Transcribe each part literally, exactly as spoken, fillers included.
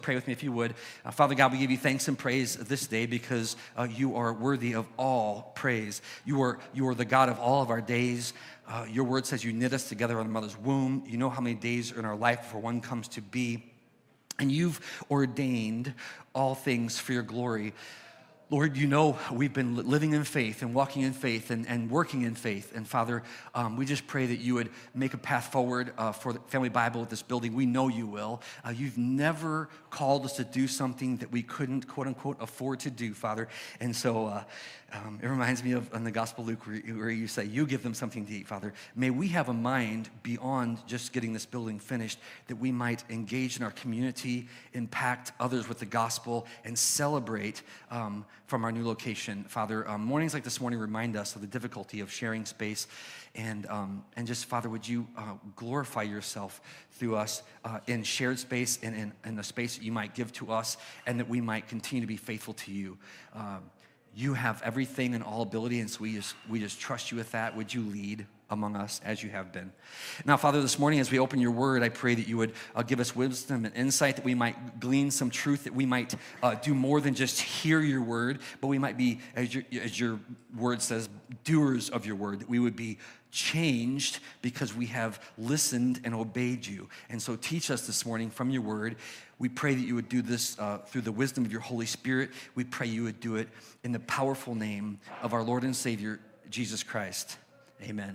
Pray with me if you would. Uh, Father God, we give you thanks and praise this day because uh, you are worthy of all praise. You are, you are the God of all of our days. Uh, your word says you knit us together in the mother's womb. You know how many days are in our life before one comes to be. And you've ordained all things for your glory. Lord, you know we've been living in faith and walking in faith and, and working in faith. And Father, um, we just pray that you would make a path forward uh, for the Family Bible at this building. We know you will. Uh, you've never called us to do something that we couldn't, quote unquote, afford to do, Father. And so uh, um, it reminds me of in the Gospel of Luke where, where you say, you give them something to eat, Father. May we have a mind beyond just getting this building finished, that we might engage in our community, impact others with the gospel, and celebrate um, from our new location. Father, um, mornings like this morning remind us of the difficulty of sharing space. And um, and just, Father, would you uh, glorify yourself through us uh, in shared space and in, in the space that you might give to us, and that we might continue to be faithful to you. Um, you have everything and all ability, and so we just, we just trust you with that. Would you lead among us as you have been? Now, Father, this morning as we open your word, I pray that you would uh, give us wisdom and insight, that we might glean some truth, that we might uh, do more than just hear your word, but we might be, as your, as your word says, doers of your word, that we would be changed because we have listened and obeyed you. And so teach us this morning from your word. We pray that you would do this uh, through the wisdom of your Holy Spirit. We pray you would do it in the powerful name of our Lord and Savior, Jesus Christ. Amen.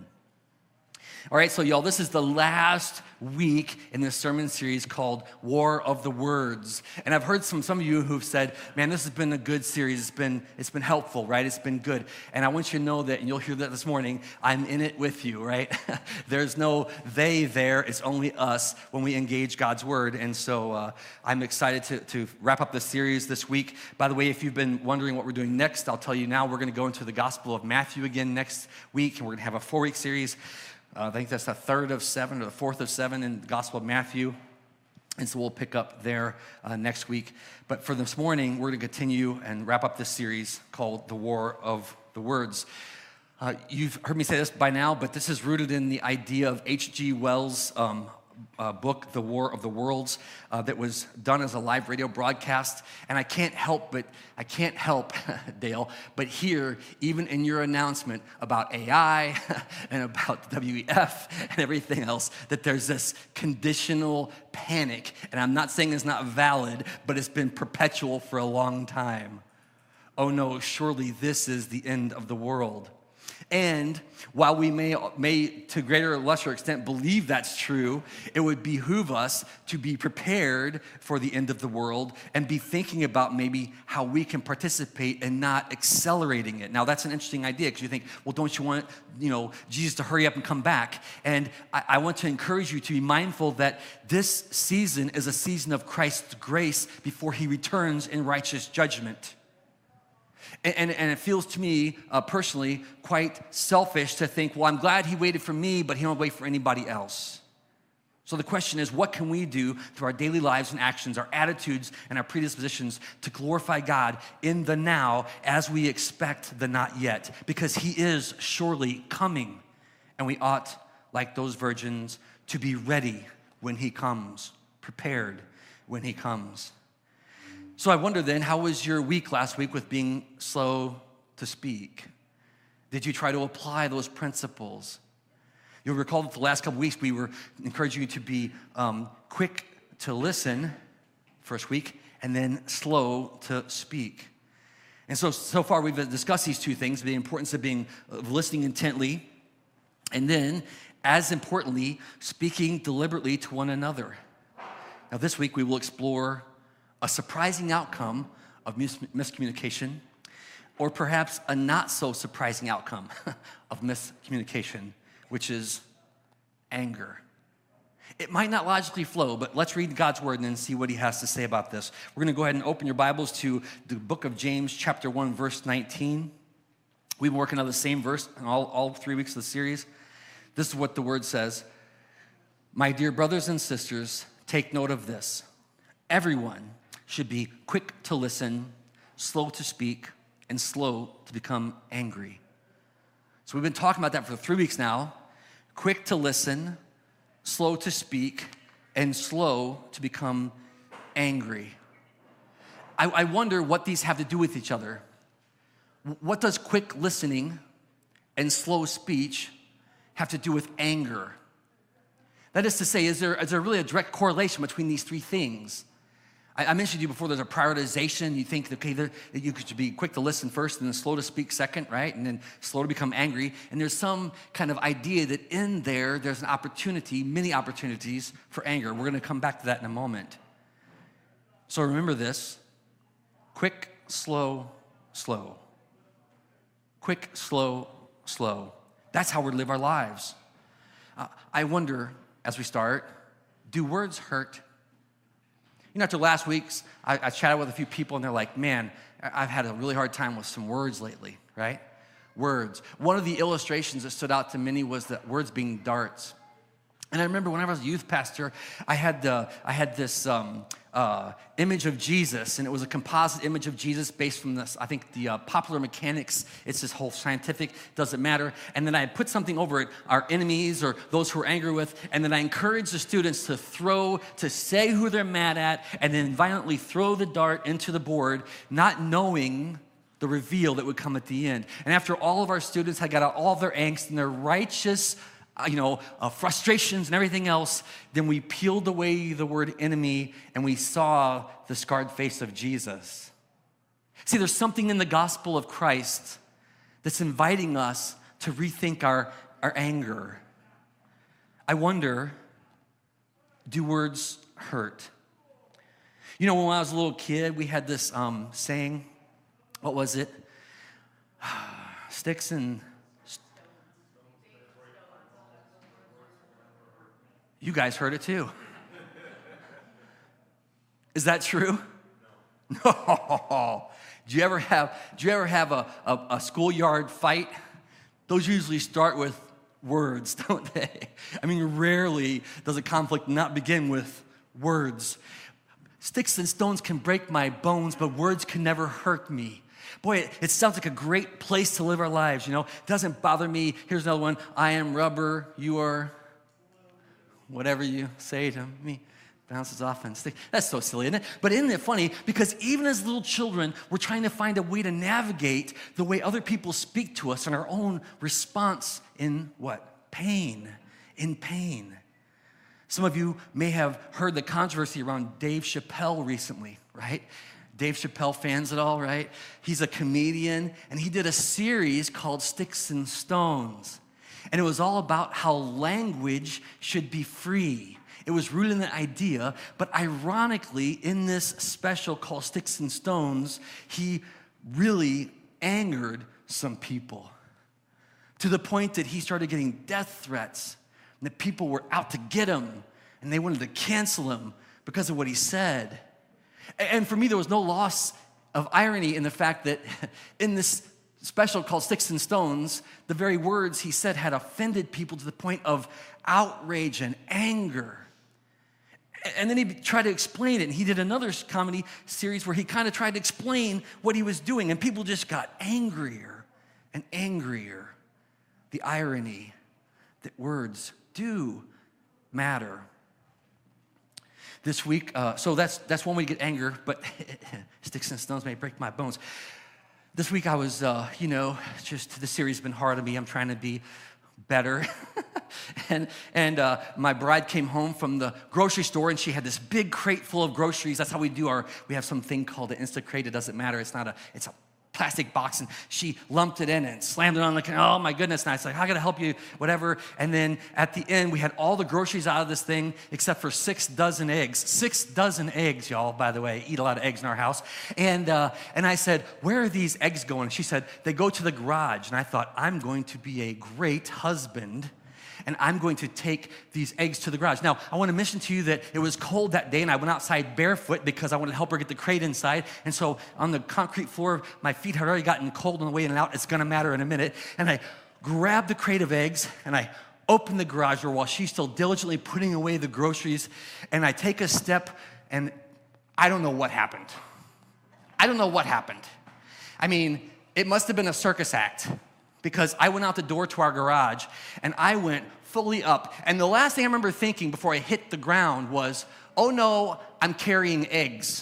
All right, so y'all, this is the last week in this sermon series called War of the Words. And I've heard from some of you who've said, man, this has been a good series. It's been, it's been helpful, right? It's been good. And I want you to know that, and you'll hear that this morning, I'm in it with you, right? There's no they there. It's only us when we engage God's word. And so uh, I'm excited to, to wrap up this series this week. By the way, if you've been wondering what we're doing next, I'll tell you now. We're going to go into the Gospel of Matthew again next week, and we're going to have a four-week series. Uh, I think that's the third of seven or the fourth of seven in the Gospel of Matthew. And so we'll pick up there uh, next week. But for this morning, we're going to continue and wrap up this series called The War of the Words. Uh, you've heard me say this by now, but this is rooted in the idea of H G Wells' um, uh, book, The War of the Worlds, uh, that was done as a live radio broadcast. And I can't help but, I can't help, Dale, but hear, even in your announcement about A I and about W E F and everything else, that there's this conditional panic. And I'm not saying it's not valid, but it's been perpetual for a long time. Oh no, surely this is the end of the world. And while we may, may to greater or lesser extent believe that's true, it would behoove us to be prepared for the end of the world and be thinking about maybe how we can participate and not accelerating it. Now, that's an interesting idea because you think, well, don't you want, you know, Jesus to hurry up and come back? And I, I want to encourage you to be mindful that this season is a season of Christ's grace before he returns in righteous judgment. And, and, and it feels to me, uh, personally, quite selfish to think, well, I'm glad he waited for me, but he don't wait for anybody else. So the question is, what can we do through our daily lives and actions, our attitudes and our predispositions to glorify God in the now as we expect the not yet? Because he is surely coming, and we ought, like those virgins, to be ready when he comes, prepared when he comes. So I wonder then, how was your week last week with being slow to speak? Did you try to apply those principles? You'll recall that the last couple weeks we were encouraging you to be um, quick to listen, first week, and then slow to speak. And so, so far we've discussed these two things, the importance of being of listening intently, and then, as importantly, speaking deliberately to one another. Now this week we will explore a surprising outcome of mis- miscommunication, or perhaps a not so surprising outcome of miscommunication, which is anger. It might not logically flow, but let's read God's word and then see what he has to say about this. We're going to go ahead and open your Bibles to the book of James, chapter one, verse nineteen. We've been working on the same verse in all, all three weeks of the series. This is what the word says. My dear brothers and sisters, take note of this. Everyone should be quick to listen, slow to speak, and slow to become angry. So we've been talking about that for three weeks now. Quick to listen, slow to speak, and slow to become angry. I, I wonder what these have to do with each other. What does quick listening and slow speech have to do with anger? That is to say, is there, is there really a direct correlation between these three things? I, I mentioned to you before, there's a prioritization. You think, okay, there, you should be quick to listen first and then slow to speak second, right? And then slow to become angry. And there's some kind of idea that in there, there's an opportunity, many opportunities for anger. We're going to come back to that in a moment. So remember this: quick, slow, slow. Quick, slow, slow. That's how we live our lives. Uh, I wonder, as we start, do words hurt? You know, after last week's, I, I chatted with a few people, and they're like, man, I've had a really hard time with some words lately, right? Words. One of the illustrations that stood out to many was that words being darts. And I remember when I was a youth pastor, I had the, I had this um, uh, image of Jesus, and it was a composite image of Jesus based from this, I think, the uh, popular mechanics. It's this whole scientific, doesn't matter. And then I put something over it, our enemies or those who we're angry with, and then I encouraged the students to throw, to say who they're mad at, and then violently throw the dart into the board, not knowing the reveal that would come at the end. And after all of our students had got out all of their angst and their righteous Uh, you know, uh, frustrations and everything else, then we peeled away the word enemy and we saw the scarred face of Jesus. See, there's something in the gospel of Christ that's inviting us to rethink our, our anger. I wonder, do words hurt? You know, when I was a little kid, we had this um, saying. What was it? Sticks and You guys heard it too. Is that true? No. no. Do you ever have, do you ever have a, a, a schoolyard fight? Those usually start with words, don't they? I mean, rarely does a conflict not begin with words. Sticks and stones can break my bones, but words can never hurt me. Boy, it, it sounds like a great place to live our lives, you know? It doesn't bother me. Here's another one. I am rubber, you are whatever you say to me bounces off and sticks. That's so silly, isn't it? But isn't it funny? Because even as little children, we're trying to find a way to navigate the way other people speak to us and our own response in what? Pain. In pain. Some of you may have heard the controversy around Dave Chappelle recently, right? Dave Chappelle fans at all, right? He's a comedian, and he did a series called Sticks and Stones. And it was all about how language should be free. It was rooted in the idea, but ironically, in this special called Sticks and Stones, he really angered some people to the point that he started getting death threats, and that people were out to get him, and they wanted to cancel him because of what he said. And for me, there was no loss of irony in the fact that in this special called Sticks and Stones, the very words he said had offended people to the point of outrage and anger. And then he tried to explain it, and he did another comedy series where he kind of tried to explain what he was doing, and people just got angrier and angrier. The irony that words do matter. This week, uh, so that's that's one way to get anger, but sticks and stones may break my bones. This week I was, uh, you know, just the series has been hard on me. I'm trying to be better. and and uh, my bride came home from the grocery store, and she had this big crate full of groceries. That's how we do our, we have something called an Instacrate. It doesn't matter. It's not a, it's a plastic box, and she lumped it in and slammed it on the, oh my goodness, and I was like, I gotta help you, whatever. And then at the end, we had all the groceries out of this thing except for six dozen eggs. Six dozen eggs, y'all, by the way. Eat a lot of eggs in our house. And uh, and I said, where are these eggs going? And she said, they go to the garage. And I thought, I'm going to be a great husband, and I'm going to take these eggs to the garage. Now, I want to mention to you that it was cold that day, and I went outside barefoot because I wanted to help her get the crate inside. And so on the concrete floor, my feet had already gotten cold on the way in and out. It's going to matter in a minute. And I grabbed the crate of eggs, and I opened the garage door while she's still diligently putting away the groceries. And I take a step, and I don't know what happened. I don't know what happened. I mean, it must have been a circus act, because I went out the door to our garage, and I went fully up. And the last thing I remember thinking before I hit the ground was, oh no, I'm carrying eggs.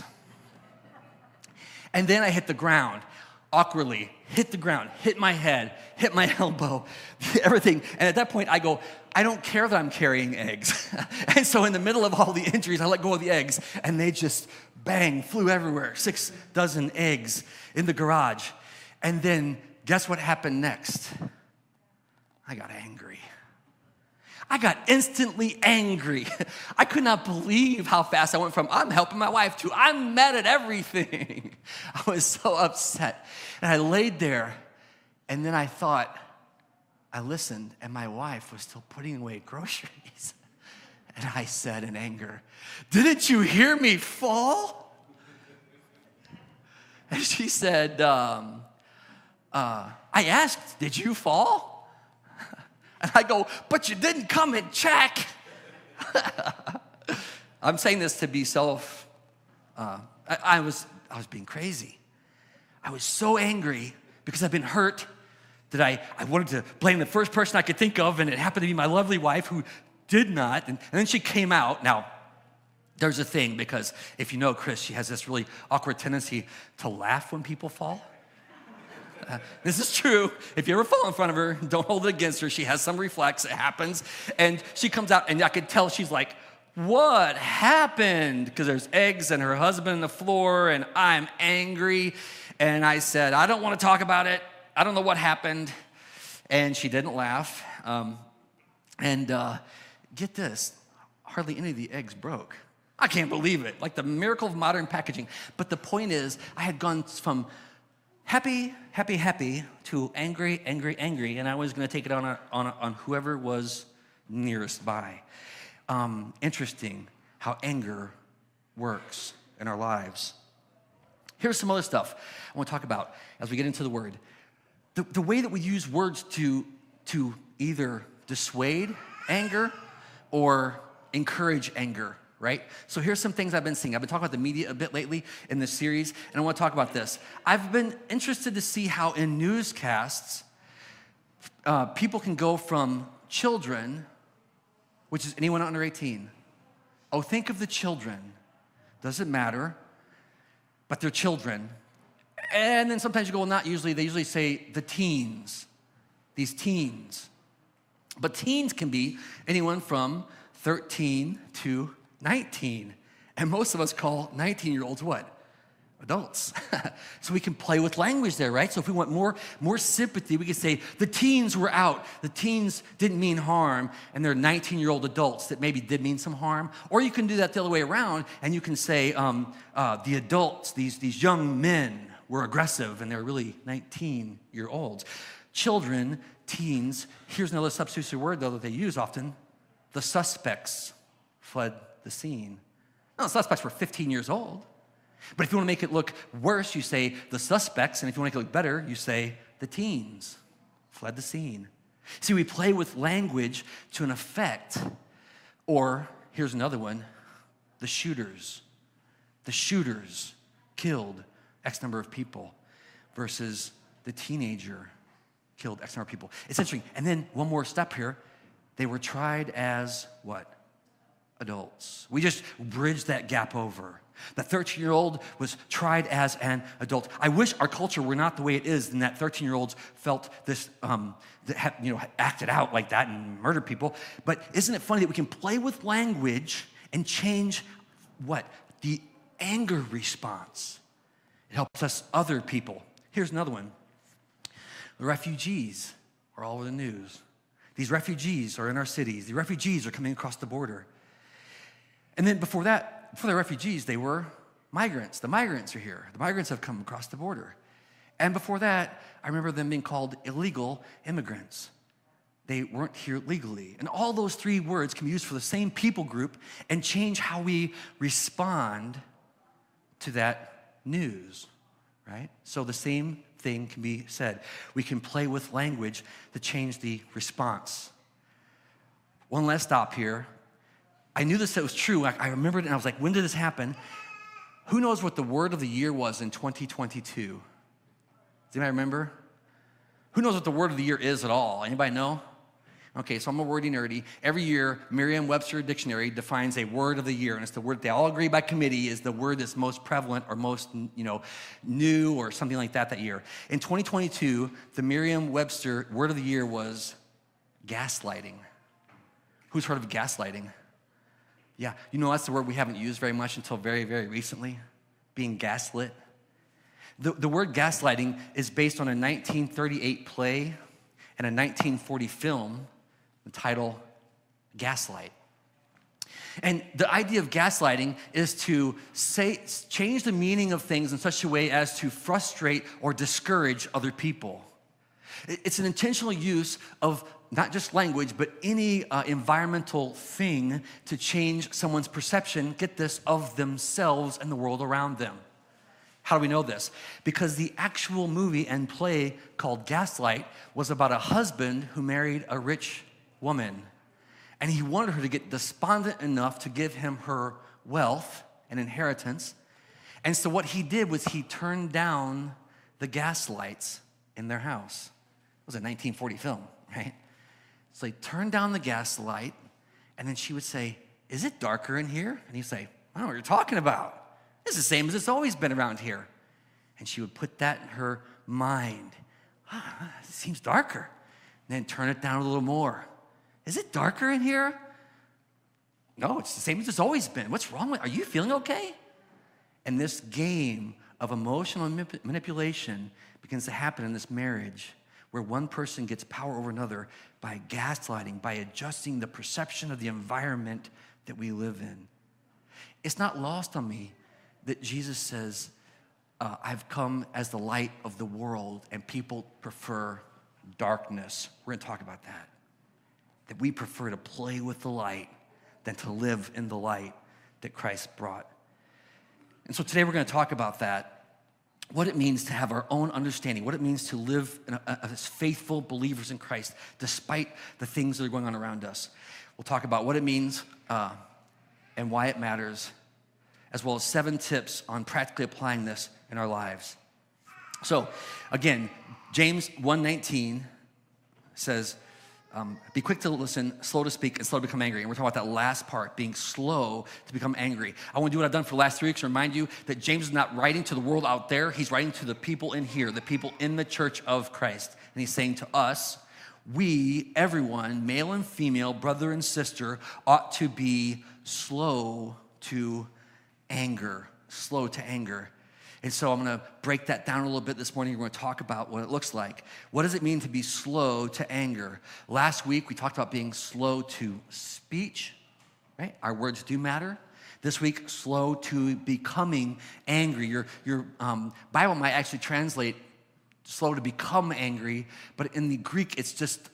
And then I hit the ground, awkwardly, hit the ground, hit my head, hit my elbow, everything. And at that point, I go, I don't care that I'm carrying eggs. And so in the middle of all the injuries, I let go of the eggs, and they just, bang, flew everywhere. Six dozen eggs in the garage. And then guess what happened next? I got angry. I got instantly angry. I could not believe how fast I went from I'm helping my wife to I'm mad at everything. I was so upset. And I laid there, and then I thought, I listened, and my wife was still putting away groceries. And I said in anger, didn't you hear me fall? And she said, um, uh, I asked, did you fall? And I go, but you didn't come and check. I'm saying this to be self, uh, I, I, was, I was being crazy. I was so angry because I've been hurt that I, I wanted to blame the first person I could think of, and it happened to be my lovely wife who did not. And, and then she came out. Now, there's a thing, because if you know Chris, she has this really awkward tendency to laugh when people fall. Uh, this is true. If you ever fall in front of her, don't hold it against her. She has some reflex. It happens. And she comes out, and I could tell she's like, what happened? Because there's eggs and her husband on the floor, and I'm angry. And I said, I don't want to talk about it. I don't know what happened. And she didn't laugh. Um, and uh, get this, hardly any of the eggs broke. I can't believe it. Like the miracle of modern packaging. But the point is, I had gone from happy, happy, happy to angry, angry, angry, and I was going to take it on, a, on, a, on whoever was nearest by. Um, interesting how anger works in our lives. Here's some other stuff I want to talk about as we get into the word. The, the way that we use words to, to either dissuade anger or encourage anger. Right? So here's some things I've been seeing. I've been talking about the media a bit lately in this series, and I want to talk about this. I've been interested to see how in newscasts, uh, people can go from children, which is anyone under eighteen. Oh, think of the children. Doesn't matter, but they're children. And then sometimes you go, well, not usually. They usually say the teens, these teens. But teens can be anyone from thirteen to nineteen, and most of us call nineteen-year-olds what? Adults. So we can play with language there, right? So if we want more, more sympathy, we can say the teens were out. The teens didn't mean harm, and they're nineteen-year-old adults that maybe did mean some harm. Or you can do that the other way around, and you can say um, uh, the adults, these, these young men were aggressive, and they're really nineteen-year-olds. Children, teens, here's another substitute word, though, that they use often. The suspects fled the scene. Now, the suspects were fifteen years old. But if you want to make it look worse, you say the suspects. And if you want to make it look better, you say the teens fled the scene. See, we play with language to an effect. Or, here's another one, the shooters. The shooters killed X number of people versus the teenager killed X number of people. It's interesting. And then one more step here. They were tried as what? Adults. We just bridged that gap over. The thirteen-year-old was tried as an adult. I wish our culture were not the way it is, and that thirteen-year-olds felt this, um, that had, you know, acted out like that and murdered people. But isn't it funny that we can play with language and change what? The anger response. It helps us other people. Here's another one. The refugees are all over the news. These refugees are in our cities. The refugees are coming across the border. And then before that, before the refugees, they were migrants. The migrants are here. The migrants have come across the border. And before that, I remember them being called illegal immigrants. They weren't here legally. And all those three words can be used for the same people group and change how we respond to that news, right? So the same thing can be said. We can play with language to change the response. One last stop here. I knew this was true. I, I remembered it, and I was like, when did this happen? Who knows what the word of the year was in twenty twenty-two? Does anybody remember? Who knows what the word of the year is at all? Anybody know? Okay, so I'm a wordy nerdy. Every year, Merriam-Webster Dictionary defines a word of the year, and it's the word they all agree by committee is the word that's most prevalent or most, you know, new or something like that that year. In twenty twenty-two, the Merriam-Webster word of the year was gaslighting. Who's heard of gaslighting? Yeah, you know that's the word we haven't used very much until very, very recently, being gaslit. The, the word gaslighting is based on a nineteen thirty-eight play and a nineteen forty film, the title Gaslight. And the idea of gaslighting is to say, change the meaning of things in such a way as to frustrate or discourage other people. It's an intentional use of not just language, but any uh, environmental thing to change someone's perception, get this, of themselves and the world around them. How do we know this? Because the actual movie and play called Gaslight was about a husband who married a rich woman. And he wanted her to get despondent enough to give him her wealth and inheritance. And so what he did was he turned down the gas lights in their house. It was a nineteen forty film, right? So he turned down the gas light, and then she would say, "Is it darker in here?" And he'd say, "I don't know what you're talking about. It's the same as it's always been around here." And she would put that in her mind. Ah, it seems darker. And then turn it down a little more. "Is it darker in here?" "No, it's the same as it's always been. What's wrong with, are you feeling okay?" And this game of emotional manip- manipulation begins to happen in this marriage where one person gets power over another by gaslighting, by adjusting the perception of the environment that we live in. It's not lost on me that Jesus says, uh, I've come as the light of the world, and people prefer darkness. We're going to talk about that. That we prefer to play with the light than to live in the light that Christ brought. And so today we're going to talk about that, what it means to have our own understanding, what it means to live in a, as faithful believers in Christ despite the things that are going on around us. We'll talk about what it means uh, and why it matters, as well as seven tips on practically applying this in our lives. So again, James one nineteen says, um, be quick to listen, slow to speak, and slow to become angry. And we're talking about that last part, being slow to become angry. I want to do what I've done for the last three weeks and remind you that James is not writing to the world out there. He's writing to the people in here, the people in the church of Christ. And he's saying to us, we, everyone, male and female, brother and sister, ought to be slow to anger, slow to anger. And so I'm going to break that down a little bit this morning. We're going to talk about what it looks like. What does it mean to be slow to anger? Last week, we talked about being slow to speech, right? Our words do matter. This week, slow to becoming angry. Your, your um, Bible might actually translate slow to become angry, but in the Greek, it's just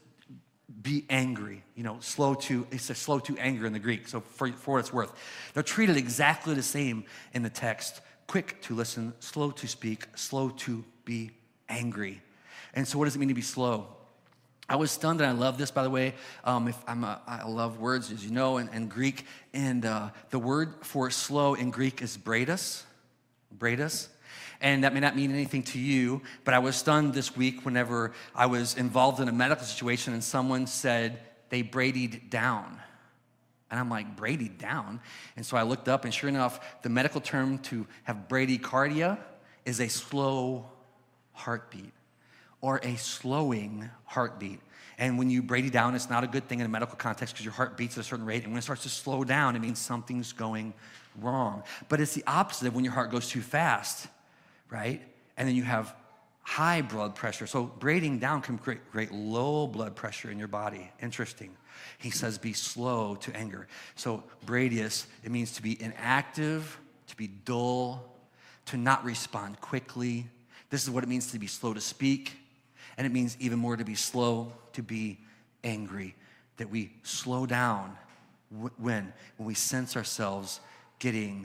be angry. You know, slow to, it's a slow to anger in the Greek, so for, for what it's worth. They're treated exactly the same in the text. Quick to listen, slow to speak, slow to be angry. And so what does it mean to be slow? I was stunned, and I love this, by the way. Um, if I'm a, I love words, as you know, in, in Greek. And uh, the word for slow in Greek is braidus, braidus. And that may not mean anything to you, but I was stunned this week whenever I was involved in a medical situation and someone said they braided down. And I'm like, braided down? And so I looked up, and sure enough, the medical term to have bradycardia is a slow heartbeat or a slowing heartbeat. And when you brady down, it's not a good thing in a medical context because your heart beats at a certain rate. And when it starts to slow down, it means something's going wrong. But it's the opposite of when your heart goes too fast, right? And then you have high blood pressure. So braiding down can create, create low blood pressure in your body. Interesting. He says be slow to anger. So bradius, it means to be inactive, to be dull, to not respond quickly. This is what it means to be slow to speak. And it means even more to be slow to be angry. That we slow down when? When we sense ourselves getting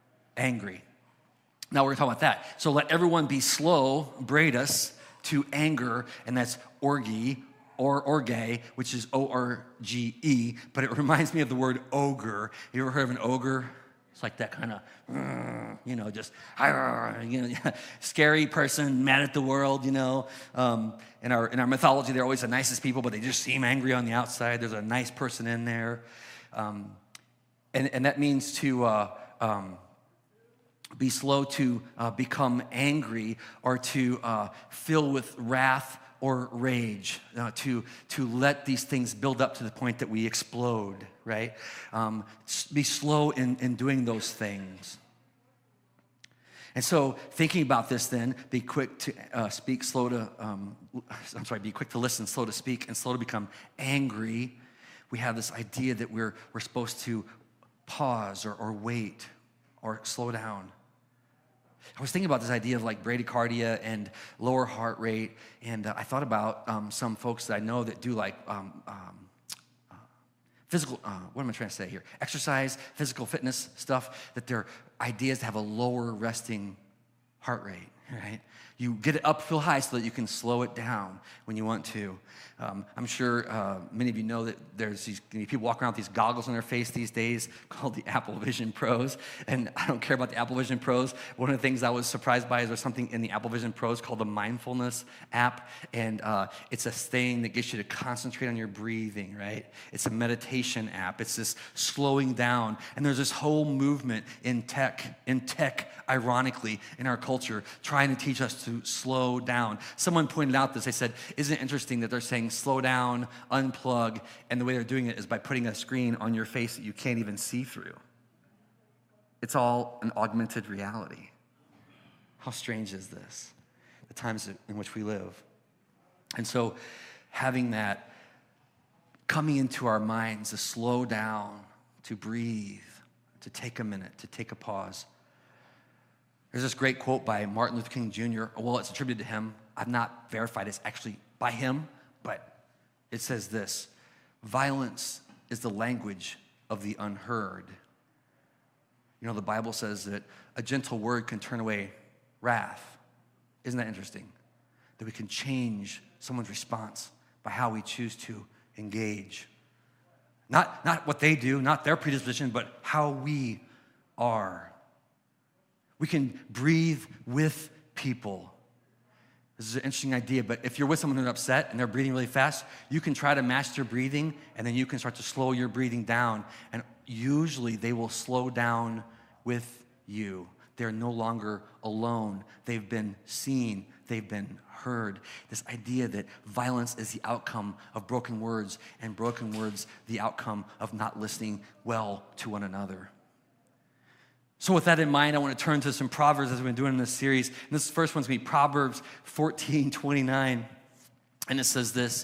angry. Now we're going to talk about that. So let everyone be slow, braidus, to anger, and that's orge, or orge, which is O R G E, but it reminds me of the word ogre. You ever heard of an ogre? It's like that kind of, you know, just, you know, scary person, mad at the world, you know. Um, in our in our mythology, they're always the nicest people, but they just seem angry on the outside. There's a nice person in there. Um, and, and that means to uh, um, be slow to uh, become angry or to uh, fill with wrath or rage, uh, to, to let these things build up to the point that we explode, right? Um, be slow in, in doing those things. And so thinking about this then, be quick to uh, speak, slow to, um, I'm sorry, be quick to listen, slow to speak, and slow to become angry. We have this idea that we're, we're supposed to pause or, or wait or slow down. I was thinking about this idea of like bradycardia and lower heart rate, and uh, I thought about um, some folks that I know that do like um, um, uh, physical, uh, what am I trying to say here? Exercise, physical fitness stuff, that their idea is to have a lower resting heart rate, right? You get it up real high so that you can slow it down when you want to. Um, I'm sure uh, many of you know that there's these people walking around with these goggles on their face these days called the Apple Vision Pros. And I don't care about the Apple Vision Pros. One of the things I was surprised by is there's something in the Apple Vision Pros called the Mindfulness app. And uh, it's a thing that gets you to concentrate on your breathing, right? It's a meditation app. It's this slowing down. And there's this whole movement in tech, in tech, ironically, in our culture, trying to teach us to slow down. Someone pointed out this. They said, isn't it interesting that they're saying slow down, unplug, and the way they're doing it is by putting a screen on your face that you can't even see through. It's all an augmented reality. How strange is this? The times in which we live. And so having that coming into our minds to slow down, to breathe, to take a minute, to take a pause. There's this great quote by Martin Luther King Junior Well, it's attributed to him. I've not verified it's actually by him, but it says this: violence is the language of the unheard. You know, the Bible says that a gentle word can turn away wrath. Isn't that interesting? That we can change someone's response by how we choose to engage. Not, not what they do, not their predisposition, but how we are. We can breathe with people. This is an interesting idea, but if you're with someone who's upset and they're breathing really fast, you can try to match their breathing, and then you can start to slow your breathing down. And usually they will slow down with you. They're no longer alone. They've been seen. They've been heard. This idea that violence is the outcome of broken words, and broken words the outcome of not listening well to one another. So with that in mind, I want to turn to some Proverbs as we've been doing in this series. And this first one's going to be Proverbs fourteen twenty-nine. And it says this: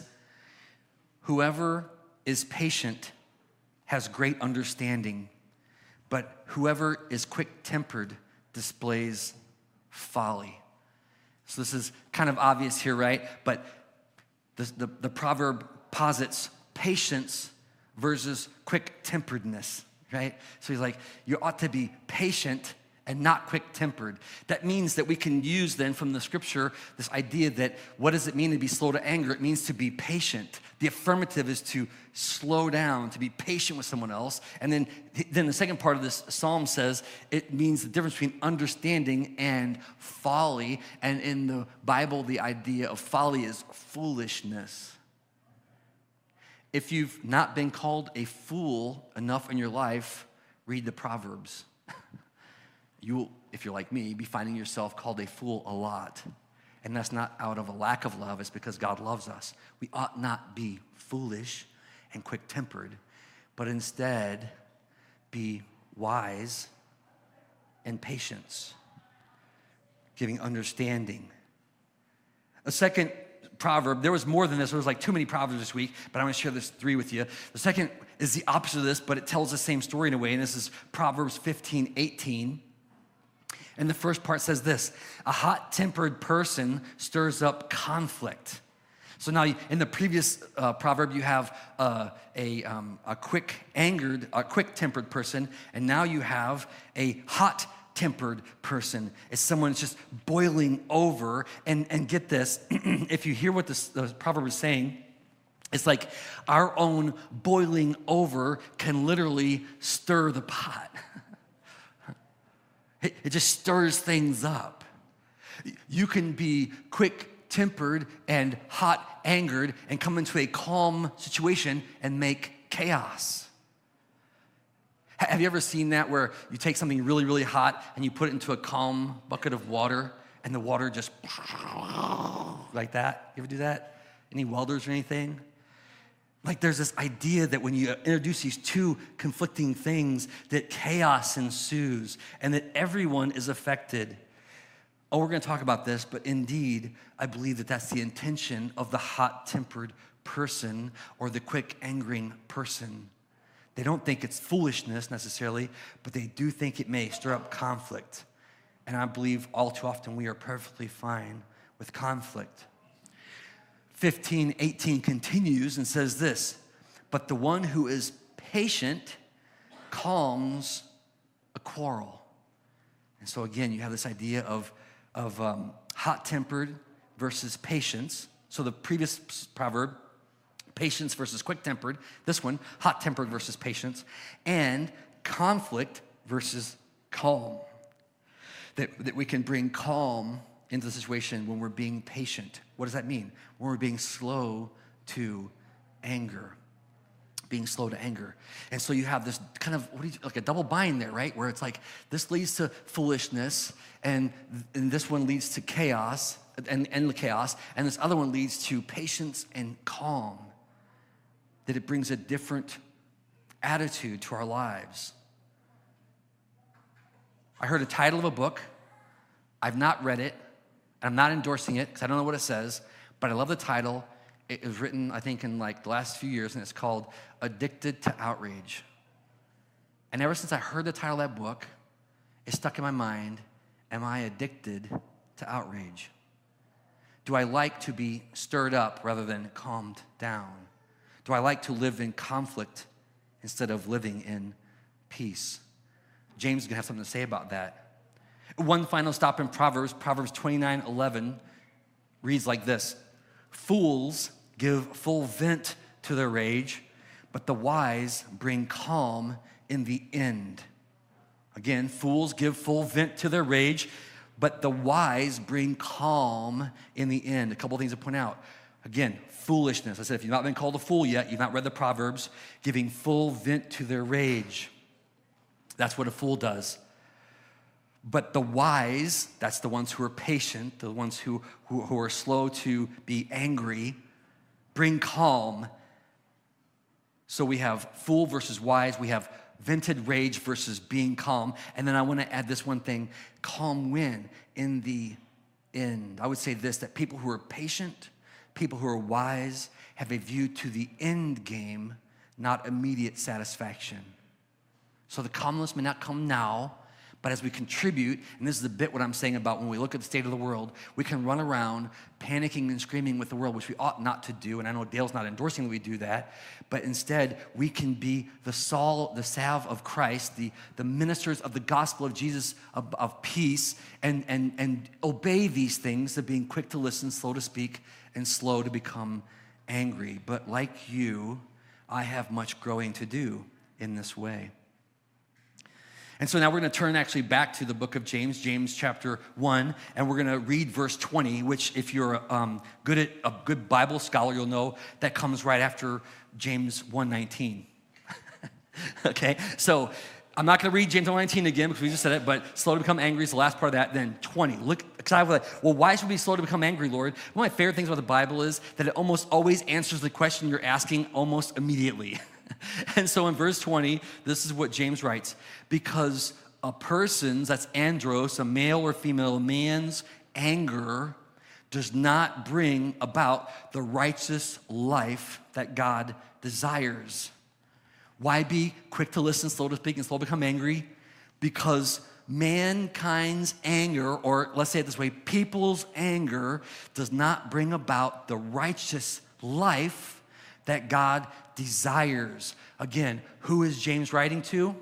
whoever is patient has great understanding, but whoever is quick-tempered displays folly. So this is kind of obvious here, right? But the, the, the proverb posits patience versus quick-temperedness. Right? So he's like, you ought to be patient and not quick-tempered. That means that we can use then from the scripture this idea that what does it mean to be slow to anger? It means to be patient. The affirmative is to slow down, to be patient with someone else. And then, then the second part of this psalm says it means the difference between understanding and folly. And in the Bible, the idea of folly is foolishness. If you've not been called a fool enough in your life, read the Proverbs. You will, if you're like me, be finding yourself called a fool a lot. And that's not out of a lack of love, it's because God loves us. We ought not be foolish and quick-tempered, but instead be wise and patience, giving understanding. A second proverb, there was more than this. There was like too many proverbs this week, but I'm going to share this three with you. The second is the opposite of this, but it tells the same story in a way, and this is Proverbs fifteen eighteen. And the first part says this: a hot-tempered person stirs up conflict. So now in the previous uh, proverb, you have uh, a, um, a quick-angered, a quick-tempered person, and now you have a hot tempered person. It's someone that's just boiling over. And, and get this, if you hear what this, the proverb is saying, it's like our own boiling over can literally stir the pot. It, it just stirs things up. You can be quick-tempered and hot-angered and come into a calm situation and make chaos. Have you ever seen that where you take something really, really hot and you put it into a calm bucket of water and the water just like that? You ever do that? Any welders or anything? Like there's this idea that when you introduce these two conflicting things, that chaos ensues and that everyone is affected. Oh, we're going to talk about this, but indeed, I believe that that's the intention of the hot-tempered person or the quick-angering person. They don't think it's foolishness necessarily, but they do think it may stir up conflict. And I believe all too often we are perfectly fine with conflict. fifteen eighteen continues and says this, but the one who is patient calms a quarrel. And so again, you have this idea of, of um, hot-tempered versus patience. So the previous proverb, patience versus quick-tempered. This one, hot-tempered versus patience. And conflict versus calm. That, that we can bring calm into the situation when we're being patient. What does that mean? When we're being slow to anger. Being slow to anger. And so you have this kind of, what do you, like a double bind there, right? Where it's like, this leads to foolishness, and, and this one leads to chaos, and, and chaos, and this other one leads to patience and calm. That it brings a different attitude to our lives. I heard a title of a book. I've not read it. I'm not endorsing it because I don't know what it says, but I love the title. It was written, I think, in like the last few years, and it's called Addicted to Outrage. And ever since I heard the title of that book, it stuck in my mind. Am I addicted to outrage? Do I like to be stirred up rather than calmed down? Do I like to live in conflict instead of living in peace? James is going to have something to say about that. One final stop in Proverbs, Proverbs twenty-nine eleven reads like this. Fools give full vent to their rage, but the wise bring calm in the end. Again, fools give full vent to their rage, but the wise bring calm in the end. A couple of things to point out. Again, foolishness. I said, if you've not been called a fool yet, you've not read the Proverbs, giving full vent to their rage. That's what a fool does. But the wise, that's the ones who are patient, the ones who, who, who are slow to be angry, bring calm. So we have fool versus wise. We have vented rage versus being calm. And then I want to add this one thing, calm when? In the end. I would say this, that people who are patient, people who are wise, have a view to the end game, not immediate satisfaction. So the calmness may not come now, but as we contribute, and this is a bit what I'm saying about when we look at the state of the world, we can run around panicking and screaming with the world, which we ought not to do, and I know Dale's not endorsing that we do that, but instead we can be the Saul, the salve of Christ, the, the ministers of the gospel of Jesus of, of peace, and, and, and obey these things of being quick to listen, slow to speak, and slow to become angry. But like you, I have much growing to do in this way. And so now we're going to turn actually back to the book of James, James chapter one, and we're going to read verse twenty, which if you're um, good at a good Bible scholar, you'll know that comes right after James one nineteen. Okay, so I'm not going to read James one nineteen again because we just said it, but slow to become angry is the last part of that. Then twenty. Look, because I was like, well, why should we be slow to become angry, Lord? One of my favorite things about the Bible is that it almost always answers the question you're asking almost immediately. And so in verse twenty, this is what James writes. Because a person's, that's andros, a male or female man's anger does not bring about the righteous life that God desires. Why be quick to listen, slow to speak, and slow to become angry? Because mankind's anger, or let's say it this way, people's anger does not bring about the righteous life that God desires. Again, who is James writing to?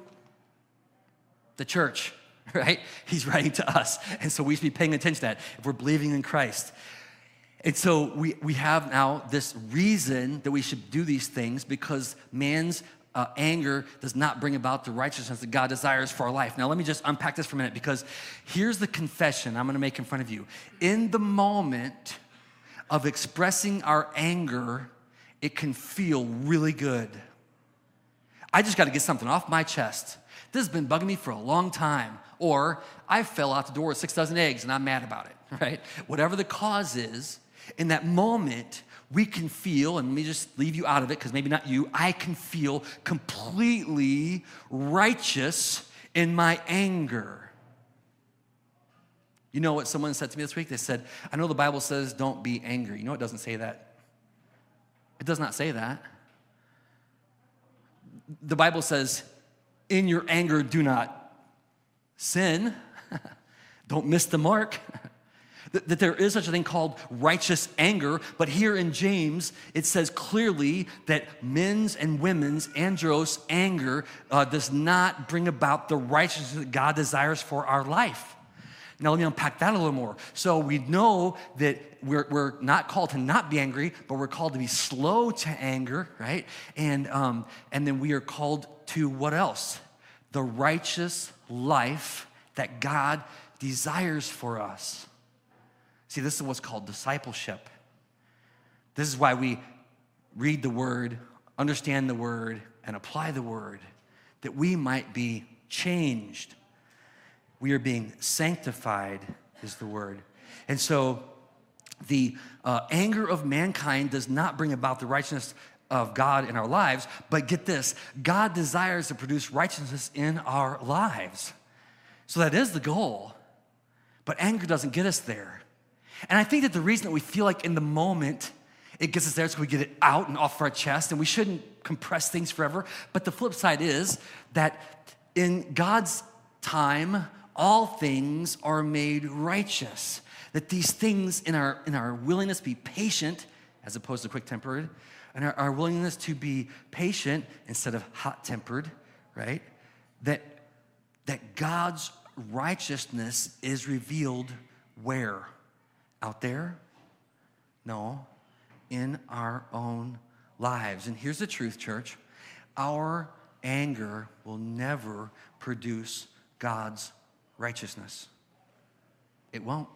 The church, right? He's writing to us. And so we should be paying attention to that if we're believing in Christ. And so we, we have now this reason that we should do these things because man's uh, anger does not bring about the righteousness that God desires for our life. Now, let me just unpack this for a minute, because here's the confession I'm going to make in front of you. In the moment of expressing our anger, it can feel really good. I just got to get something off my chest. This has been bugging me for a long time. Or I fell out the door with six dozen eggs and I'm mad about it, right? Whatever the cause is, in that moment, we can feel, and let me just leave you out of it because maybe not you, I can feel completely righteous in my anger. You know what someone said to me this week? They said, I know the Bible says don't be angry. You know it doesn't say that. It does not say that. The Bible says, in your anger, do not sin. Don't miss the mark. that, that there is such a thing called righteous anger, but here in James, it says clearly that men's and women's andros anger uh, does not bring about the righteousness that God desires for our life. Now, let me unpack that a little more. So we know that we're, we're not called to not be angry, but we're called to be slow to anger, right? And, um, and then we are called to what else? The righteous life that God desires for us. See, this is what's called discipleship. This is why we read the word, understand the word, and apply the word, that we might be changed. We are being sanctified, is the word. And so the uh, anger of mankind does not bring about the righteousness of God in our lives, but get this, God desires to produce righteousness in our lives. So that is the goal, but anger doesn't get us there. And I think that the reason that we feel like in the moment it gets us there is so we get it out and off our chest, and we shouldn't compress things forever. But the flip side is that in God's time, all things are made righteous. That these things in our, in our willingness to be patient as opposed to quick-tempered, and our, our willingness to be patient instead of hot-tempered, right? That, that God's righteousness is revealed where? Out there? No, in our own lives. And here's the truth, church. Our anger will never produce God's righteousness. It won't.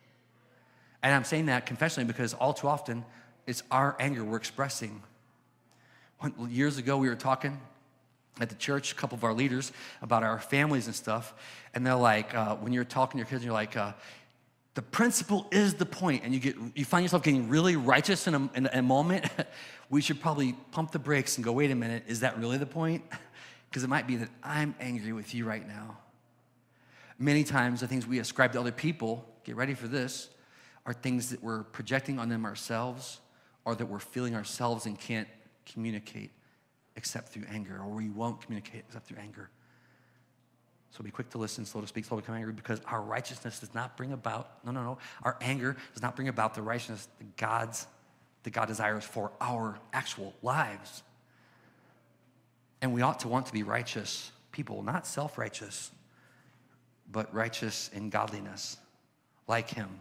And I'm saying that confessionally because all too often, it's our anger we're expressing. When, years ago, we were talking at the church, a couple of our leaders, about our families and stuff, and they're like, uh, when you're talking to your kids, you're like, uh, the principle is the point, and you get you find yourself getting really righteous in a, in a moment, we should probably pump the brakes and go, wait a minute, is that really the point? Because it might be that I'm angry with you right now. Many times, the things we ascribe to other people, get ready for this, are things that we're projecting on them ourselves, or that we're feeling ourselves and can't communicate except through anger, or we won't communicate except through anger. So be quick to listen, slow to speak, slow to become angry, because our righteousness does not bring about, no, no, no, our anger does not bring about the righteousness that God's, that God desires for our actual lives. And we ought to want to be righteous people, not self-righteous, but righteous in godliness, like him.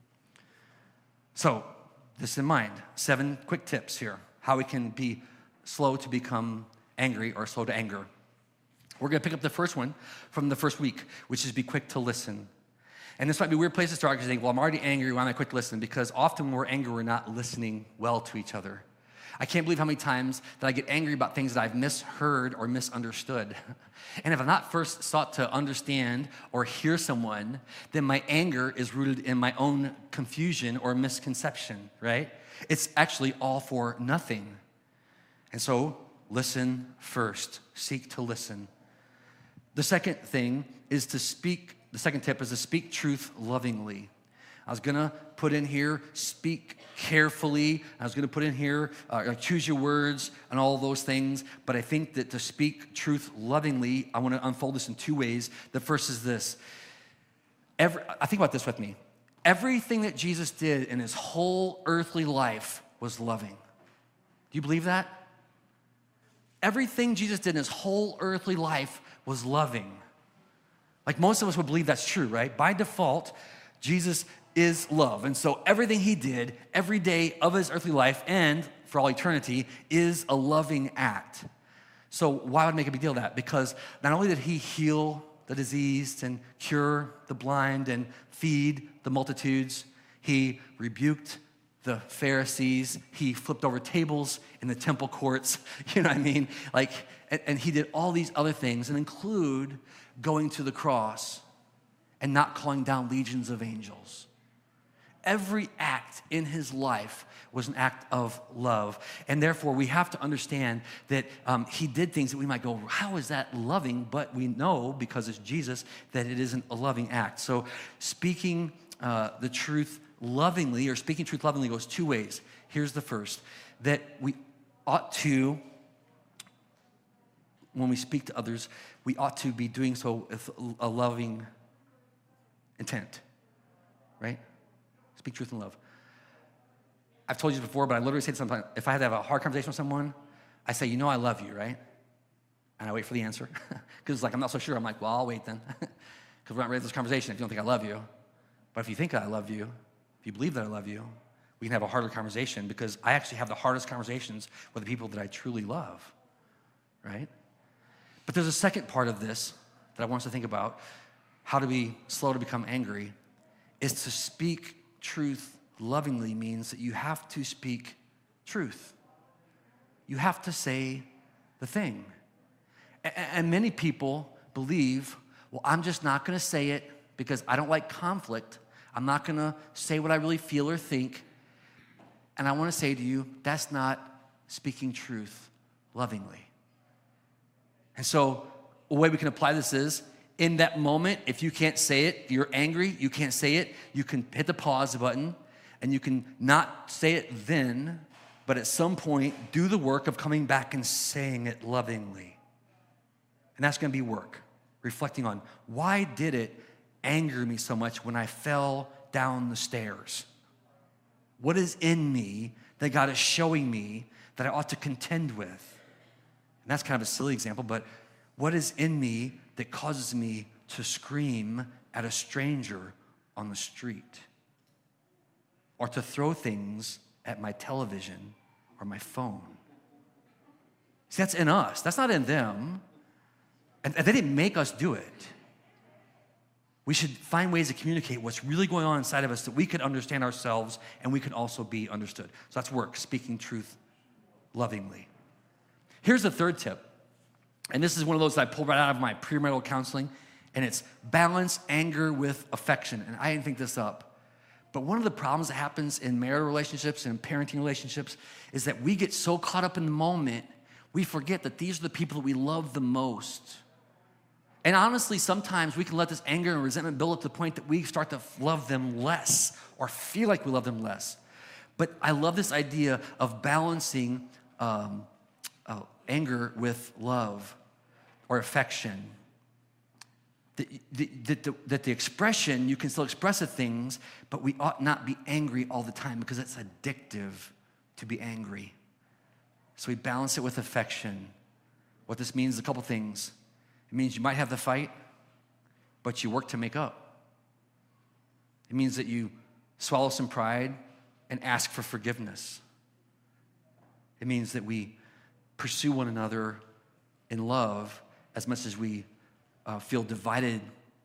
So, this in mind, seven quick tips here, how we can be slow to become angry or slow to anger. We're going to pick up the first one from the first week, which is be quick to listen. And this might be a weird place to start because you think, well, I'm already angry, why am I quick to listen? Because often when we're angry, we're not listening well to each other. I can't believe how many times that I get angry about things that I've misheard or misunderstood. And if I've not first sought to understand or hear someone, then my anger is rooted in my own confusion or misconception, right? It's actually all for nothing. And so, listen first. Seek to listen. The second thing is to speak, the second tip is to speak truth lovingly. I was gonna put in here, speak carefully. I was gonna put in here, uh, choose your words and all those things. But I think that to speak truth lovingly, I wanna unfold this in two ways. The first is this. Every, I think about this with me. Everything that Jesus did in his whole earthly life was loving. Do you believe that? Everything Jesus did in his whole earthly life was loving. Like most of us would believe that's true, right? By default, Jesus is love. And so everything he did every day of his earthly life and for all eternity is a loving act. So why would I make a big deal of that? Because not only did he heal the diseased and cure the blind and feed the multitudes, he rebuked the Pharisees. He flipped over tables in the temple courts. You know what I mean? Like, and, and he did all these other things, and include going to the cross and not calling down legions of angels. Every act in his life was an act of love. And therefore, we have to understand that um, he did things that we might go, how is that loving? But we know, because it's Jesus, that it isn't a loving act. So speaking uh, the truth lovingly, or speaking truth lovingly, goes two ways. Here's the first, that we ought to, when we speak to others, we ought to be doing so with a loving intent, right? Speak truth in love. I've told you this before, but I literally say sometimes, if I have to have a hard conversation with someone, I say, you know I love you, right? And I wait for the answer. Because it's like, I'm not so sure. I'm like, well, I'll wait then. Because we're not ready for this conversation if you don't think I love you. But if you think I love you, if you believe that I love you, we can have a harder conversation, because I actually have the hardest conversations with the people that I truly love, right? But there's a second part of this that I want us to think about, how to be slow to become angry, is to speak truth lovingly means that you have to speak truth. You have to say the thing. And many people believe, well, I'm just not gonna say it because I don't like conflict. I'm not gonna say what I really feel or think. And I wanna say to you, that's not speaking truth lovingly. And so a way we can apply this is, in that moment, if you can't say it, you're angry, you can't say it, you can hit the pause button, and you can not say it then, but at some point, do the work of coming back and saying it lovingly. And that's gonna be work, reflecting on, why did it anger me so much when I fell down the stairs? What is in me that God is showing me that I ought to contend with? And that's kind of a silly example, but what is in me that causes me to scream at a stranger on the street, or to throw things at my television or my phone? See, that's in us. That's not in them. And they didn't make us do it. We should find ways to communicate what's really going on inside of us, that we could understand ourselves and we could also be understood. So that's work, speaking truth lovingly. Here's the third tip. And this is one of those that I pulled right out of my premarital counseling, and it's balance anger with affection. And I didn't think this up. But one of the problems that happens in marital relationships and parenting relationships is that we get so caught up in the moment, we forget that these are the people that we love the most. And honestly, sometimes we can let this anger and resentment build up to the point that we start to love them less, or feel like we love them less. But I love this idea of balancing um, uh, anger with love or affection. That the, the, that the expression, you can still express the things, but we ought not be angry all the time, because it's addictive to be angry. So we balance it with affection. What this means is a couple things. It means you might have the fight, but you work to make up. It means that you swallow some pride and ask for forgiveness. It means that we pursue one another in love as much as we uh, feel divided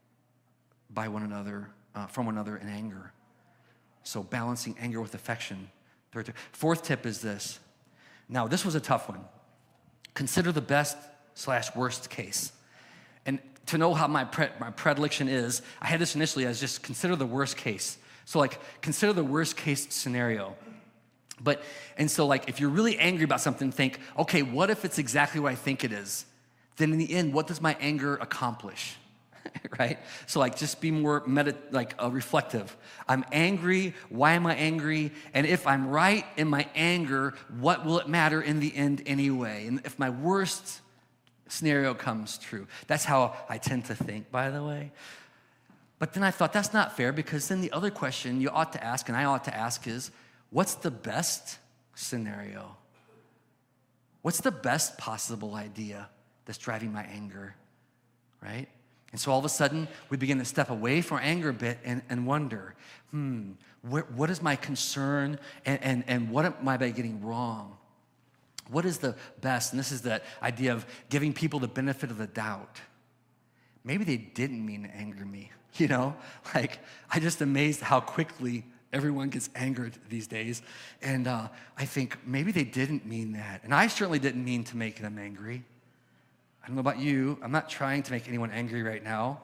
by one another, uh, from one another in anger. So balancing anger with affection. Third tip. Fourth tip is this. Now, this was a tough one. Consider the best slash worst case. And to know how my, pre- my predilection is, I had this initially as just consider the worst case. So like, consider the worst case scenario. But, and so like, if you're really angry about something, think, okay, what if it's exactly what I think it is? Then in the end, what does my anger accomplish? Right? So like, just be more meta, like uh, reflective. I'm angry. Why am I angry? And if I'm right in my anger, what will it matter in the end anyway? And if my worst scenario comes true, that's how I tend to think, by the way. But then I thought, that's not fair, because then the other question you ought to ask, and I ought to ask, is, what's the best scenario? What's the best possible idea that's driving my anger, right? And so all of a sudden, we begin to step away from our anger a bit and, and wonder, hmm, what, what is my concern, and, and, and what am I getting wrong? What is the best? And this is the idea of giving people the benefit of the doubt. Maybe they didn't mean to anger me, you know? Like, I just amazed how quickly everyone gets angered these days. And uh, I think maybe they didn't mean that. And I certainly didn't mean to make them angry. I don't know about you. I'm not trying to make anyone angry right now.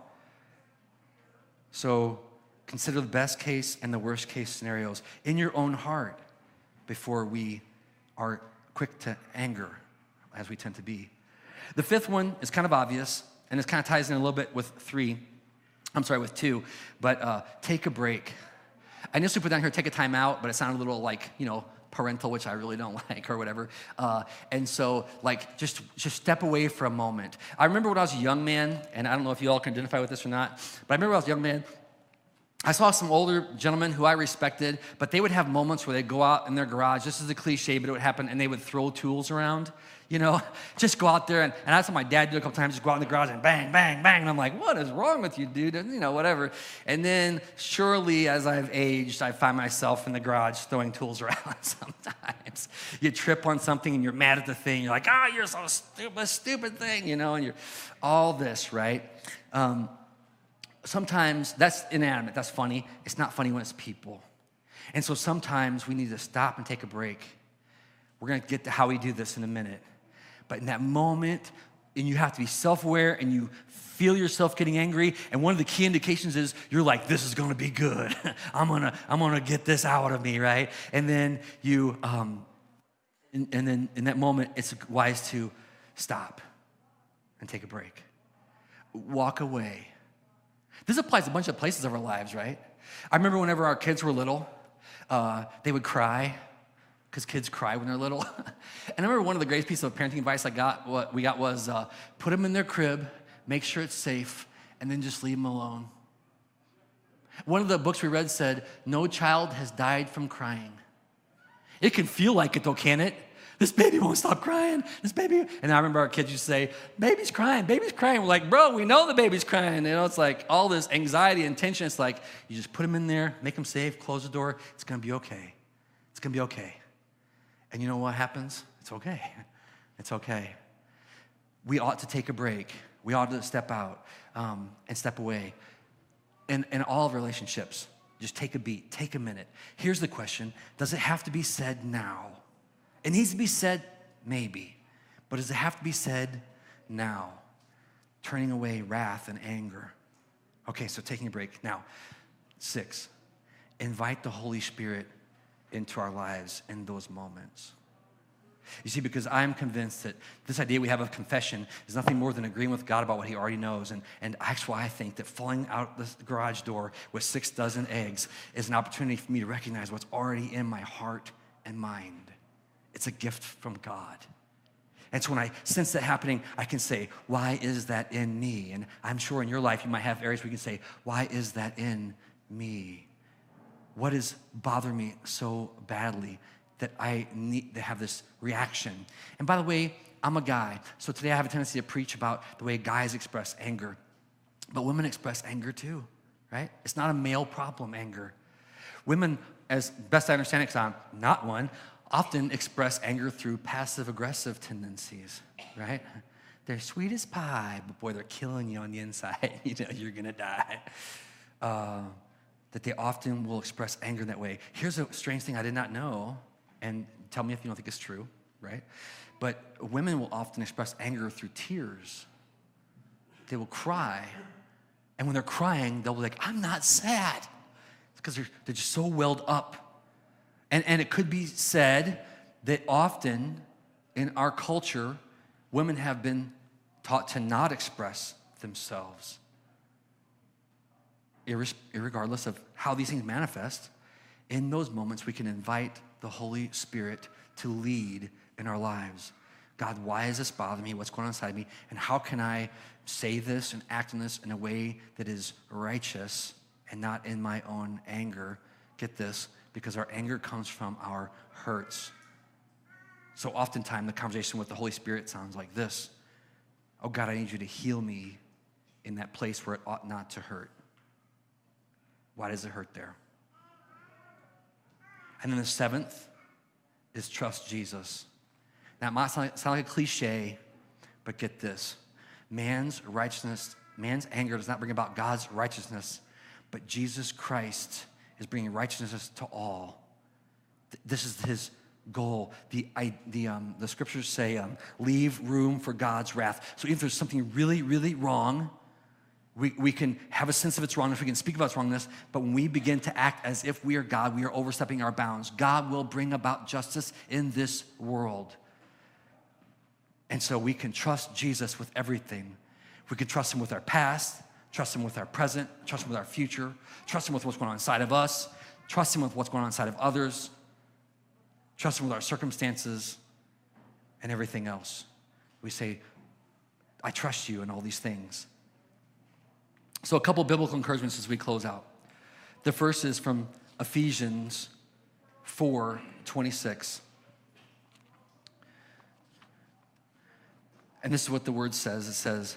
So consider the best case and the worst case scenarios in your own heart before we are quick to anger, as we tend to be. The fifth one is kind of obvious, and this kind of ties in a little bit with three. I'm sorry, with two, but uh, take a break. I initially put down here, take a time out, but it sounded a little like, you know, parental, which I really don't like or whatever. Uh, and so, like, just, just step away for a moment. I remember when I was a young man, and I don't know if you all can identify with this or not, but I remember when I was a young man, I saw some older gentlemen who I respected, but they would have moments where they'd go out in their garage. This is a cliche, but it would happen, and they would throw tools around, you know? Just go out there, and, and that's what my dad did a couple times, just go out in the garage and bang, bang, bang. And I'm like, what is wrong with you, dude? And, you know, whatever. And then surely as I've aged, I find myself in the garage throwing tools around sometimes. You trip on something, and you're mad at the thing. You're like, ah, oh, you're so stupid, stupid thing, you know? And you're all this, right? Um, Sometimes that's inanimate, that's funny. It's not funny when it's people. And so sometimes we need to stop and take a break. We're gonna get to how we do this in a minute. But in that moment, and you have to be self-aware and you feel yourself getting angry, and one of the key indications is you're like, this is gonna be good. I'm gonna, I'm gonna get this out of me, right? And then you, um, and, and then in that moment, it's wise to stop and take a break. Walk away. This applies to a bunch of places of our lives, right? I remember whenever our kids were little, uh, they would cry, because kids cry when they're little. And I remember one of the greatest pieces of parenting advice I got, what we got was, uh, put them in their crib, make sure it's safe, and then just leave them alone. One of the books we read said, no child has died from crying. It can feel like it though, can it? This baby won't stop crying. This baby. And I remember our kids used to say, baby's crying, baby's crying. We're like, bro, we know the baby's crying. You know, it's like all this anxiety and tension. It's like, you just put them in there, make them safe, close the door. It's going to be okay. It's going to be okay. And you know what happens? It's okay. It's okay. We ought to take a break. We ought to step out um, and step away. In, in all of relationships, just take a beat, take a minute. Here's the question. Does it have to be said now? It needs to be said, maybe, but does it have to be said now? Turning away wrath and anger. Okay, so taking a break. Now, six, invite the Holy Spirit into our lives in those moments. You see, because I'm convinced that this idea we have of confession is nothing more than agreeing with God about what he already knows. And, and actually, I think that falling out the garage door with six dozen eggs is an opportunity for me to recognize what's already in my heart and mind. It's a gift from God. And so when I sense that happening, I can say, why is that in me? And I'm sure in your life you might have areas where you can say, why is that in me? What is bothering me so badly that I need to have this reaction? And by the way, I'm a guy, so today I have a tendency to preach about the way guys express anger. But women express anger too, right? It's not a male problem, anger. Women, as best I understand it, because I'm not one, often express anger through passive-aggressive tendencies, right? They're sweet as pie, but boy, they're killing you on the inside. You know, you're gonna die. Uh, that they often will express anger that way. Here's a strange thing I did not know, and tell me if you don't think it's true, right? But women will often express anger through tears. They will cry, and when they're crying, they'll be like, I'm not sad. It's because they're, they're just so welled up. And, and it could be said that often in our culture, women have been taught to not express themselves, irregardless of how these things manifest. In those moments, we can invite the Holy Spirit to lead in our lives. God, why is this bothering me? What's going on inside me? And how can I say this and act on this in a way that is righteous and not in my own anger? Get this. Because our anger comes from our hurts. So oftentimes the conversation with the Holy Spirit sounds like this. Oh God, I need you to heal me in that place where it ought not to hurt. Why does it hurt there? And then the seventh is trust Jesus. Now, it might sound, sound like a cliche, but get this. Man's righteousness, man's anger does not bring about God's righteousness, but Jesus Christ is bringing righteousness to all. This is his goal. The, I, the, um, the scriptures say, um, leave room for God's wrath. So if there's something really, really wrong, we, we can have a sense of its wrongness, we can speak about its wrongness, but when we begin to act as if we are God, we are overstepping our bounds. God will bring about justice in this world. And so we can trust Jesus with everything. We can trust him with our past, trust him with our present, trust him with our future, trust him with what's going on inside of us, trust him with what's going on inside of others, trust him with our circumstances and everything else. We say, I trust you in all these things. So a couple biblical encouragements as we close out. The first is from Ephesians four twenty-six. And this is what the word says. It says,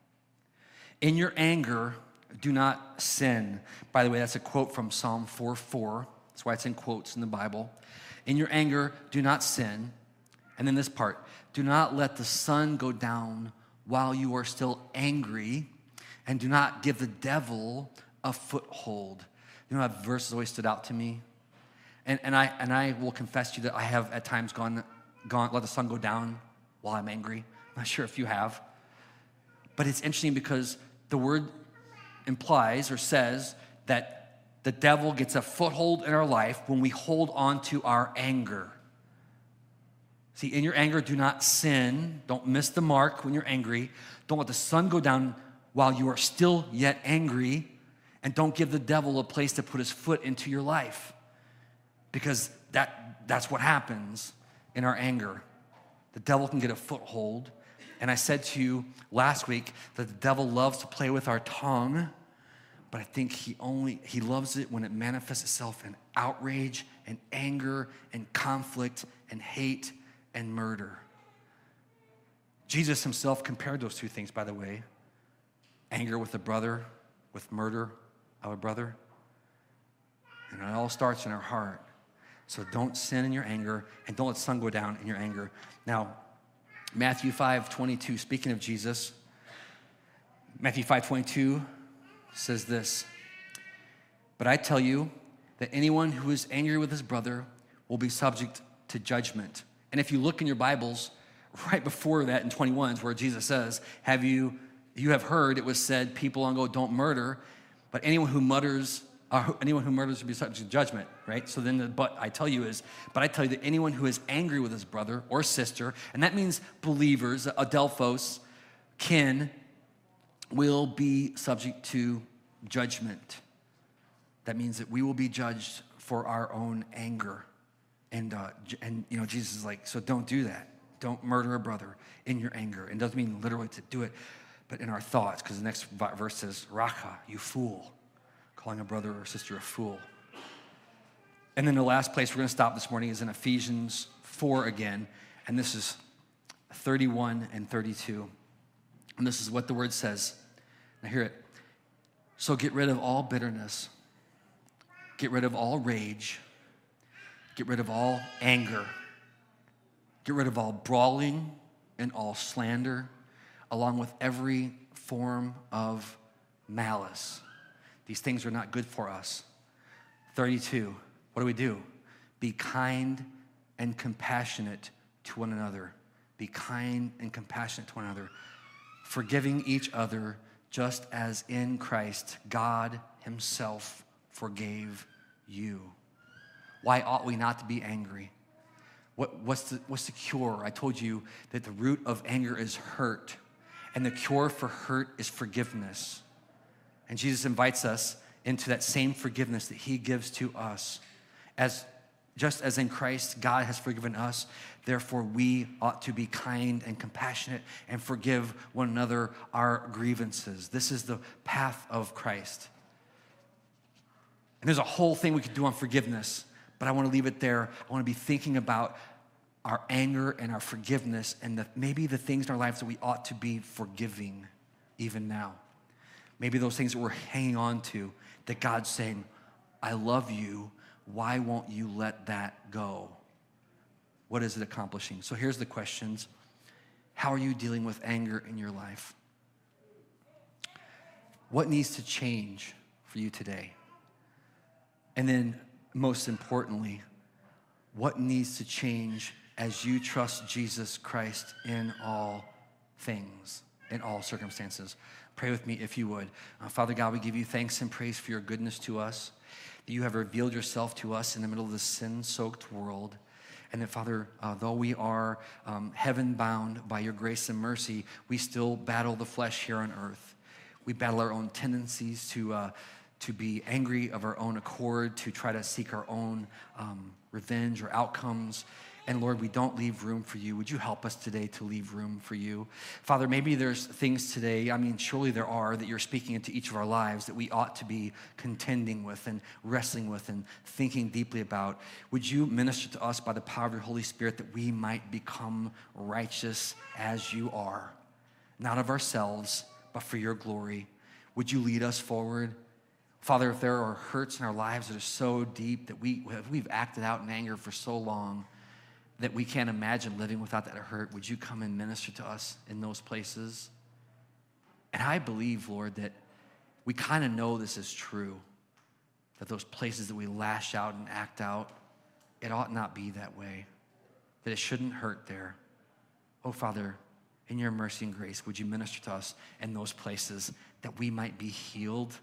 in your anger, do not sin. By the way, that's a quote from Psalm four four. That's why it's in quotes in the Bible. In your anger, do not sin. And then this part, do not let the sun go down while you are still angry, and do not give the devil a foothold. You know, that verse has always stood out to me. And, and, I, and I will confess to you that I have at times gone, gone, let the sun go down while I'm angry. I'm not sure if you have. But it's interesting because the word implies or says that the devil gets a foothold in our life when we hold on to our anger. See, in your anger, do not sin. Don't miss the mark when you're angry. Don't let the sun go down while you are still yet angry. And don't give the devil a place to put his foot into your life. Because that, that's what happens in our anger. The devil can get a foothold. And I said to you last week that the devil loves to play with our tongue, but I think he only, he loves it when it manifests itself in outrage and anger and conflict and hate and murder. Jesus himself compared those two things, by the way. Anger with a brother, with murder of a brother. And it all starts in our heart. So don't sin in your anger, and don't let the sun go down in your anger. Now, Matthew five twenty-two, speaking of Jesus, Matthew five twenty-two says this, but I tell you that anyone who is angry with his brother will be subject to judgment. And if you look in your Bibles, right before that in twenty-one is where Jesus says, have you, you have heard it was said, people on go, don't murder, but anyone who mutters, uh, anyone who murders will be subject to judgment, right? So then the but I tell you is, but I tell you that anyone who is angry with his brother or sister, and that means believers, adelphos, kin, will be subject to judgment. That means that we will be judged for our own anger. And, uh, and you know, Jesus is like, so don't do that. Don't murder a brother in your anger. And it doesn't mean literally to do it, but in our thoughts, because the next verse says, Raka, you fool, calling a brother or sister a fool. And then the last place we're going to stop this morning is in Ephesians four again, and this is thirty-one and thirty-two. And this is what the word says. Now hear it. So get rid of all bitterness, get rid of all rage, get rid of all anger, get rid of all brawling and all slander, along with every form of malice. These things are not good for us. thirty-two, what do we do? Be kind and compassionate to one another. Be kind and compassionate to one another, forgiving each other just as in Christ God himself forgave you. Why ought we not to be angry? What, what's, the, what's the cure? I told you that the root of anger is hurt, and the cure for hurt is forgiveness. And Jesus invites us into that same forgiveness that he gives to us. As just as in Christ God has forgiven us, therefore we ought to be kind and compassionate and forgive one another our grievances. This is the path of Christ. And there's a whole thing we could do on forgiveness, but I want to leave it there. I want to be thinking about our anger and our forgiveness and the, maybe the things in our lives that we ought to be forgiving even now. Maybe those things that we're hanging on to, that God's saying, I love you. Why won't you let that go? What is it accomplishing? So here's the questions. How are you dealing with anger in your life? What needs to change for you today? And then, most importantly, what needs to change as you trust Jesus Christ in all things, in all circumstances? Pray with me if you would. Uh, Father God, we give you thanks and praise for your goodness to us, that you have revealed yourself to us in the middle of this sin-soaked world. And that, Father, uh, though we are um, heaven-bound by your grace and mercy, we still battle the flesh here on earth. We battle our own tendencies to, uh, to be angry of our own accord, to try to seek our own um, revenge or outcomes. And Lord, we don't leave room for you. Would you help us today to leave room for you? Father, maybe there's things today, I mean, surely there are, that you're speaking into each of our lives that we ought to be contending with and wrestling with and thinking deeply about. Would you minister to us by the power of your Holy Spirit that we might become righteous as you are, not of ourselves, but for your glory? Would you lead us forward? Father, if there are hurts in our lives that are so deep that we, we've acted out in anger for so long that we can't imagine living without that hurt, would you come and minister to us in those places? And I believe, Lord, that we kind of know this is true, that those places that we lash out and act out, it ought not be that way, that it shouldn't hurt there. Oh, Father, in your mercy and grace, would you minister to us in those places that we might be healed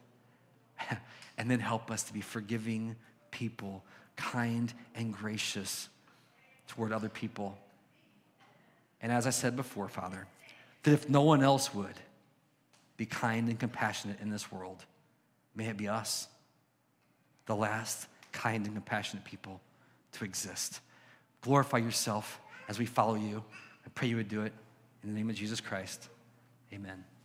and then help us to be forgiving people, kind and gracious toward other people. And as I said before, Father, that if no one else would be kind and compassionate in this world, may it be us, the last kind and compassionate people to exist. Glorify yourself as we follow you. I pray you would do it in the name of Jesus Christ. Amen.